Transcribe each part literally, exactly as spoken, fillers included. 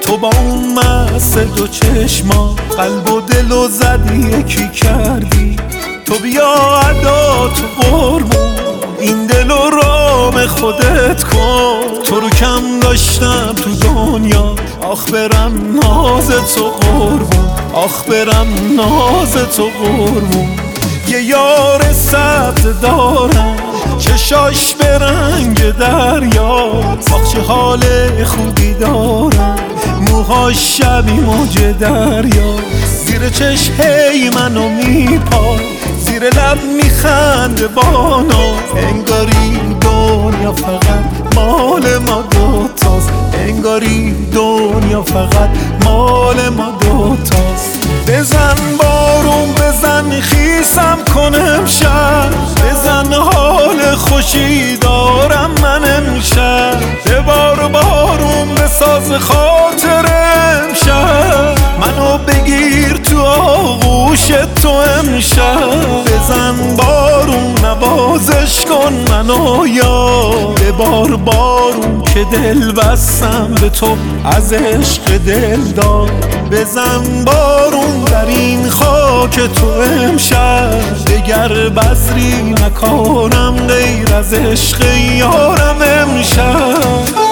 تو با اون مست دو چشما قلب و دل و زدی یکی کردی. تو بیا ادا تو قربون این دل و رام خودت کن. تو رو کم داشتم تو دنیا آخ برم ناز تو قربون، آخ برم ناز تو قربون. یه یار سبز دارم چشاش به رنگ دریاست، آخ چه حال خوبی دارم موهاش شبیه موج دریا. زیر چشم هی منو میپاد زیر لب میخنده با ناز، انگاری دنیا فقط مال ما دوتاست، انگاری دنیا فقط مال ما دوتاست. بزن بارون بزن خیسم کن امشب، بزن حال خوشی دارم من امشب. ببار بارون بساز خاطر امشب، منو بگیر تو آغوش تو امشب. بزن بارون نوازش کن منو یاد، ببار بارون که دل بستم به تو از عشق دل داد. بزن بارون در این خاک تو امشب، دگر بذری نکنم غیر از عشق یارم امشب.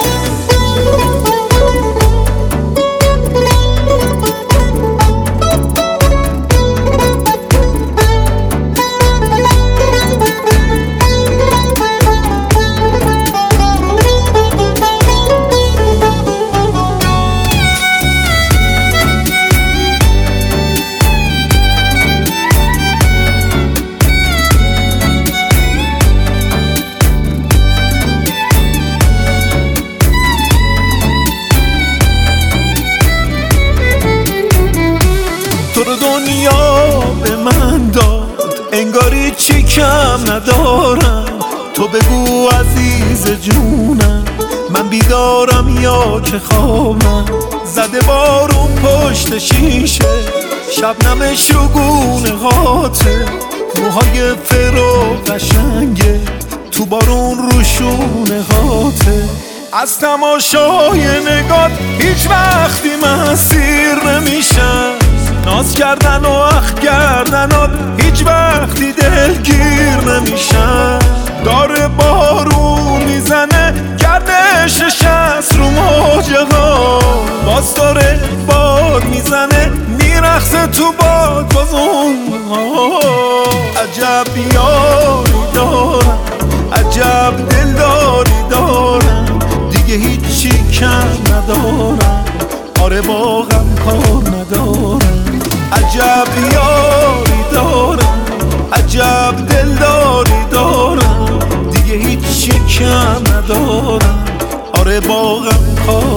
تو رو دنیا به من داد انگاری چی کم ندارم. تو بگو عزیز جونم من بیدارم یا که خوابم. زده بارون پشت شیشه شبنم شگون هاته، موهای فرو قشنگه تو بارون روشونه هاته. از تماشای نگات هیچ وقتی من سیر نمیشم، ناز کردن و اخ کردنات هیچ وقتی دلگیر نمیشن. داره بارون میزنه گردشش از رو موجه ها، باز داره باد میزنه میرخصه تو باد باز اون ها. عجب یاری دارم عجب دلداری دارم، دیگه هیچی کم ندارم آره با غم کار ندارم. عجب یاری دارم عجب دلداری دارم، دیگه هیچی کم ندارم آره با غم کار